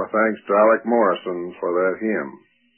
Our thanks to Alec Morrison for that hymn.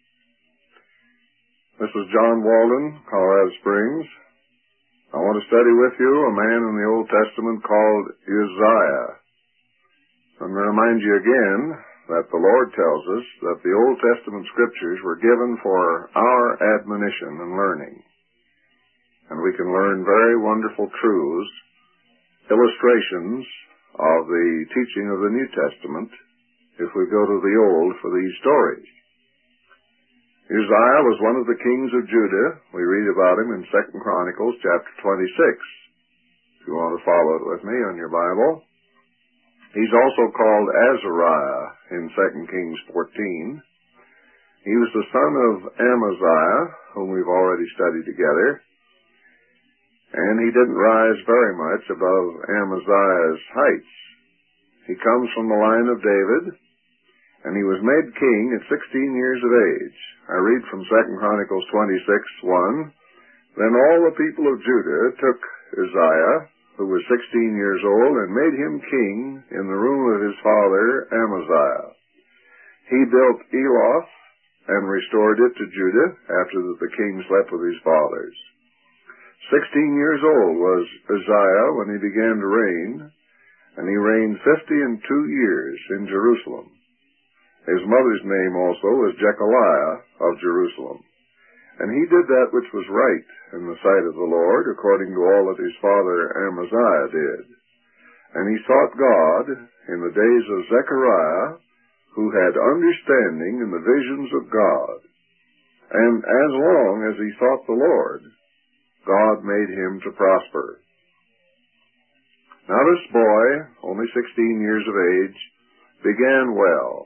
This is John Walden, Colorado Springs. I want to study with you a man in the Old Testament called Uzziah. I'm going to remind you again that the Lord tells us that the Old Testament scriptures were given for our admonition and learning. And we can learn very wonderful truths, illustrations of the teaching of the New Testament if we go to the Old for these stories. Uzziah was one of the kings of Judah. We read about him in 2 Chronicles chapter 26. If you want to follow it with me on your Bible. He's also called Azariah in 2 Kings 14. He was the son of Amaziah, whom we've already studied together. And he didn't rise very much above Amaziah's heights. He comes from the line of David, and he was made king at 16 years of age. I read from 2 Chronicles 26:1. Then all the people of Judah took Uzziah, who was 16 years old, and made him king in the room of his father Amaziah. He built Eloth and restored it to Judah after the king slept with his fathers. 16 years old was Uzziah when he began to reign, and he reigned 52 years in Jerusalem. His mother's name also was Jechaliah of Jerusalem. And he did that which was right in the sight of the Lord, according to all that his father Amaziah did. And he sought God in the days of Zechariah, who had understanding in the visions of God. And as long as he sought the Lord, God made him to prosper. Now this boy, only 16 years of age, began well.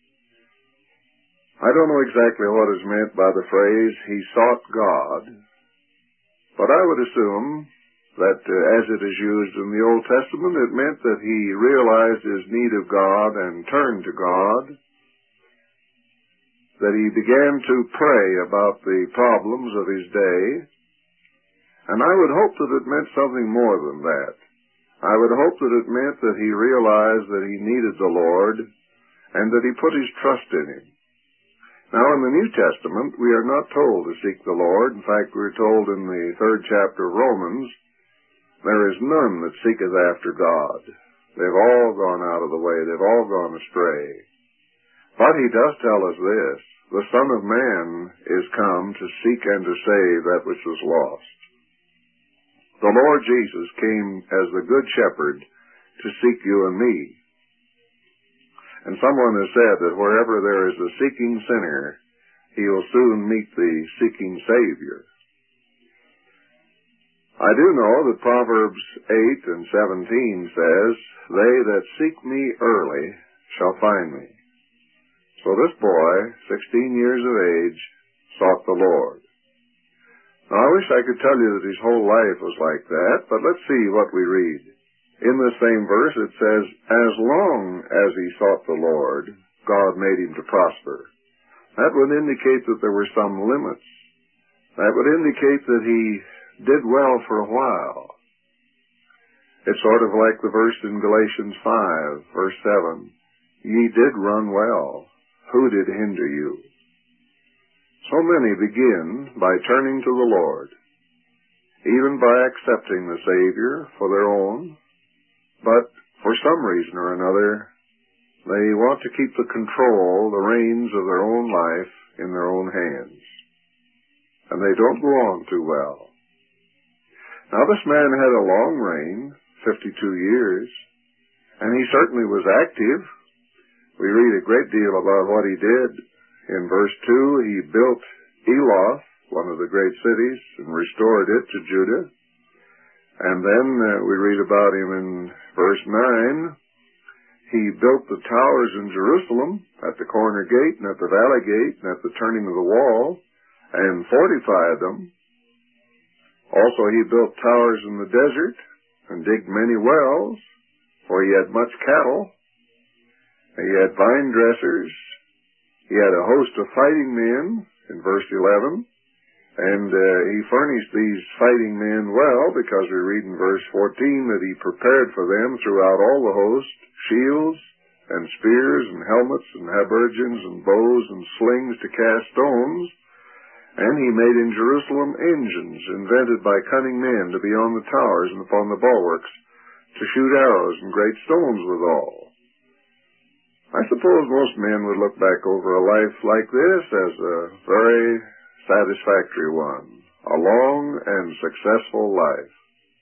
I don't know exactly what is meant by the phrase, he sought God, but I would assume that as it is used in the Old Testament, it meant that he realized his need of God and turned to God, that he began to pray about the problems of his day, and I would hope that it meant something more than that. I would hope that it meant that he realized that he needed the Lord and that he put his trust in him. Now, in the New Testament, we are not told to seek the Lord. In fact, we're told in the 3rd chapter of Romans, there is none that seeketh after God. They've all gone out of the way. They've all gone astray. But he does tell us this, the Son of Man is come to seek and to save that which was lost. The Lord Jesus came as the Good Shepherd to seek you and me. And someone has said that wherever there is a seeking sinner, he will soon meet the seeking Savior. I do know that Proverbs 8 and 17 says, they that seek me early shall find me. So this boy, 16 years of age, sought the Lord. Now I wish I could tell you that his whole life was like that, but let's see what we read. In the same verse it says, as long as he sought the Lord, God made him to prosper. That would indicate that there were some limits. That would indicate that he did well for a while. It's sort of like the verse in Galatians 5, verse 7. Ye did run well. Who did hinder you? So many begin by turning to the Lord, even by accepting the Savior for their own. But for some reason or another, they want to keep the control, the reins of their own life in their own hands. And they don't go on too well. Now this man had a long reign, 52 years, and he certainly was active. We read a great deal about what he did. In verse 2, he built Eloth, one of the great cities, and restored it to Judah. And then we read about him in verse 9. He built the towers in Jerusalem, at the corner gate, and at the valley gate, and at the turning of the wall, and fortified them. Also he built towers in the desert, and digged many wells, for he had much cattle. He had vine dressers. He had a host of fighting men, in verse 11. And he furnished these fighting men well, because we read in verse 14 that he prepared for them throughout all the host shields and spears and helmets and habergeons and bows and slings to cast stones, and he made in Jerusalem engines invented by cunning men to be on the towers and upon the bulwarks, to shoot arrows and great stones withal. I suppose most men would look back over a life like this as a very satisfactory one, a long and successful life.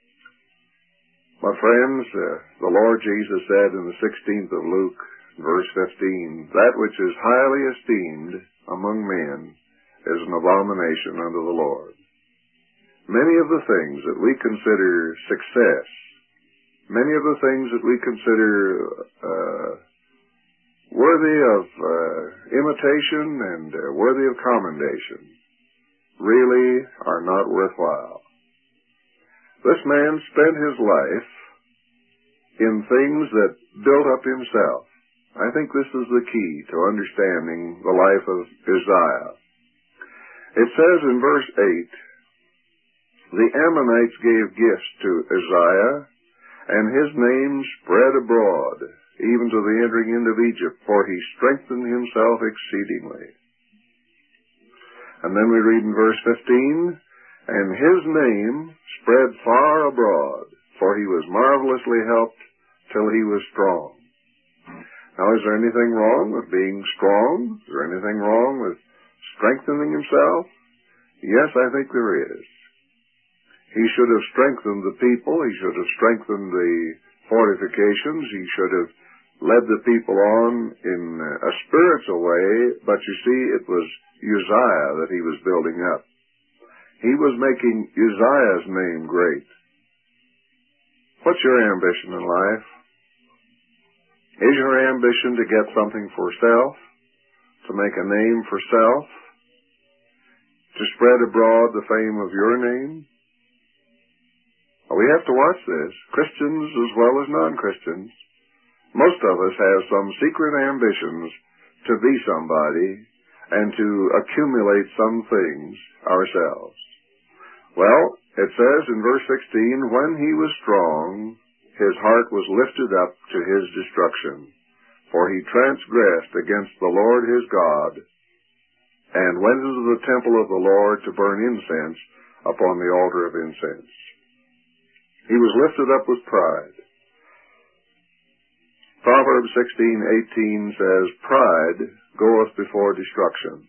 My friends, the Lord Jesus said in the 16th of Luke, verse 15, "That which is highly esteemed among men is an abomination unto the Lord." Many of the things that we consider success, many of the things that we consider worthy of imitation and worthy of commendation, really are not worthwhile. This man spent his life in things that built up himself. I think this is the key to understanding the life of Uzziah. It says in verse 8, "The Ammonites gave gifts to Uzziah, and his name spread abroad, even to the entering into Egypt, for he strengthened himself exceedingly." And then we read in verse 15, "And his name spread far abroad, for he was marvelously helped till he was strong." Now, is there anything wrong with being strong? Is there anything wrong with strengthening himself? Yes, I think there is. He should have strengthened the people. He should have strengthened the fortifications. He should have led the people on in a spiritual way. But you see, it was Uzziah that he was building up. He was making Uzziah's name great. What's your ambition in life? Is your ambition to get something for self? To make a name for self? To spread abroad the fame of your name? Well, we have to watch this, Christians as well as non-Christians. Most of us have some secret ambitions to be somebody and to accumulate some things ourselves. Well, it says in verse 16, "When he was strong, his heart was lifted up to his destruction, for he transgressed against the Lord his God, and went into the temple of the Lord to burn incense upon the altar of incense." He was lifted up with pride. Proverbs 16:18 says, "Pride goeth before destruction."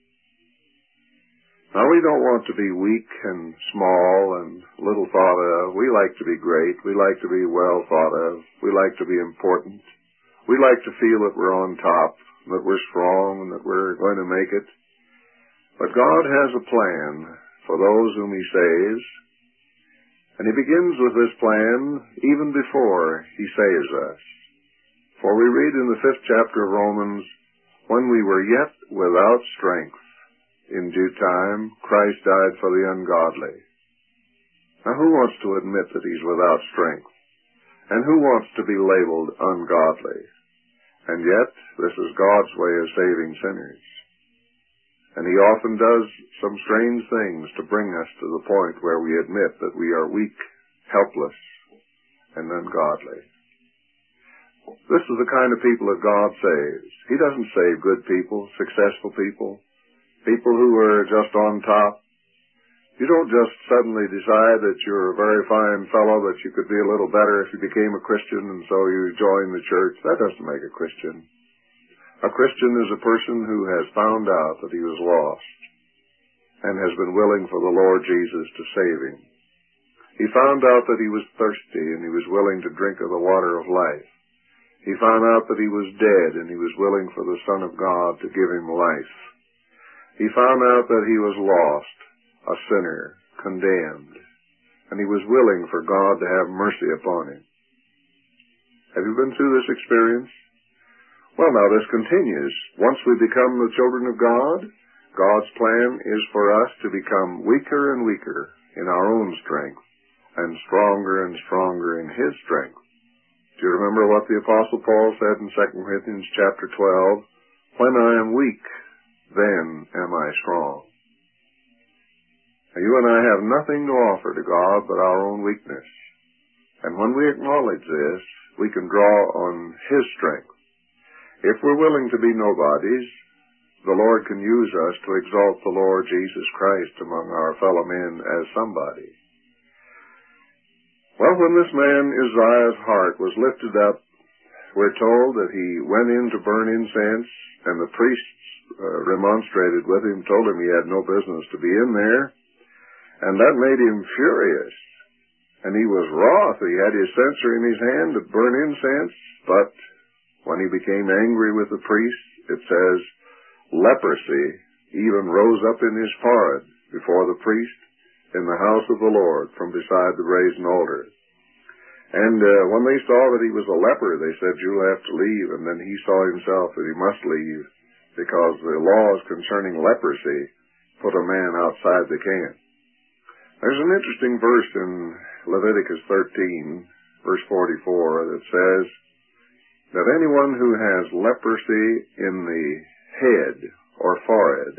Now, we don't want to be weak and small and little thought of. We like to be great. We like to be well thought of. We like to be important. We like to feel that we're on top, that we're strong, and that we're going to make it. But God has a plan for those whom he saves. And he begins with this plan even before he saves us. For we read in the 5th chapter of Romans, "When we were yet without strength, in due time, Christ died for the ungodly." Now, who wants to admit that he's without strength? And who wants to be labeled ungodly? And yet, this is God's way of saving sinners. And he often does some strange things to bring us to the point where we admit that we are weak, helpless, and ungodly. This is the kind of people that God saves. He doesn't save good people, successful people, people who are just on top. You don't just suddenly decide that you're a very fine fellow, that you could be a little better if you became a Christian, and so you join the church. That doesn't make a Christian. A Christian is a person who has found out that he was lost and has been willing for the Lord Jesus to save him. He found out that he was thirsty and he was willing to drink of the water of life. He found out that he was dead and he was willing for the Son of God to give him life. He found out that he was lost, a sinner, condemned, and he was willing for God to have mercy upon him. Have you been through this experience? Well, now this continues. Once we become the children of God, God's plan is for us to become weaker and weaker in our own strength and stronger in his strength. Do you remember what the Apostle Paul said in 2 Corinthians chapter 12? "When I am weak, then am I strong." Now, you and I have nothing to offer to God but our own weakness. And when we acknowledge this, we can draw on his strength. If we're willing to be nobodies, the Lord can use us to exalt the Lord Jesus Christ among our fellow men as somebody. Well, when this man Uzziah's heart was lifted up, we're told that he went in to burn incense, and the priests remonstrated with him, told him he had no business to be in there, and that made him furious. And he was wroth. He had his censer in his hand to burn incense, but when he became angry with the priests, it says, leprosy even rose up in his forehead before the priest in the house of the Lord from beside the brazen altar. And when they saw that he was a leper, they said, you'll have to leave. And then he saw himself that he must leave because the laws concerning leprosy put a man outside the camp. There's an interesting verse in Leviticus 13, verse 44, that says that anyone who has leprosy in the head or forehead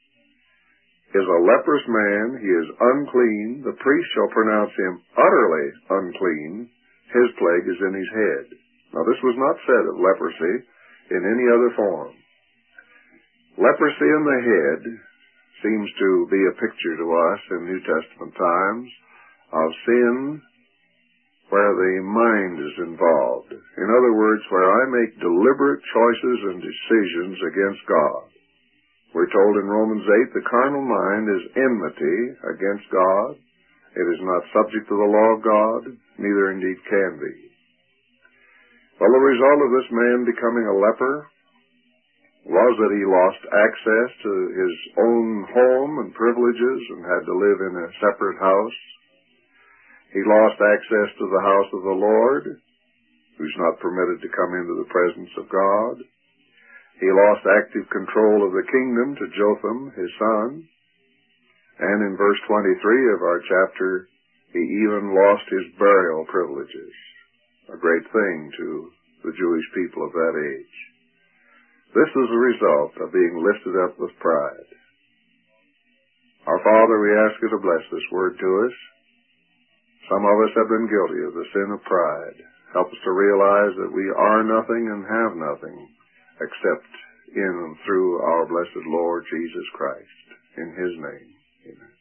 is a leprous man. He is unclean. The priest shall pronounce him utterly unclean. His plague is in his head. Now, this was not said of leprosy in any other form. Leprosy in the head seems to be a picture to us in New Testament times of sin where the mind is involved. In other words, where I make deliberate choices and decisions against God. We're told in Romans 8, the carnal mind is enmity against God. It is not subject to the law of God, neither indeed can be. Well, the result of this man becoming a leper was that he lost access to his own home and privileges and had to live in a separate house. He lost access to the house of the Lord, who's not permitted to come into the presence of God. He lost active control of the kingdom to Jotham, his son. And in verse 23 of our chapter, he even lost his burial privileges, a great thing to the Jewish people of that age. This is the result of being lifted up with pride. Our Father, we ask you to bless this word to us. Some of us have been guilty of the sin of pride. Help us to realize that we are nothing and have nothing except in and through our blessed Lord Jesus Christ. In his name.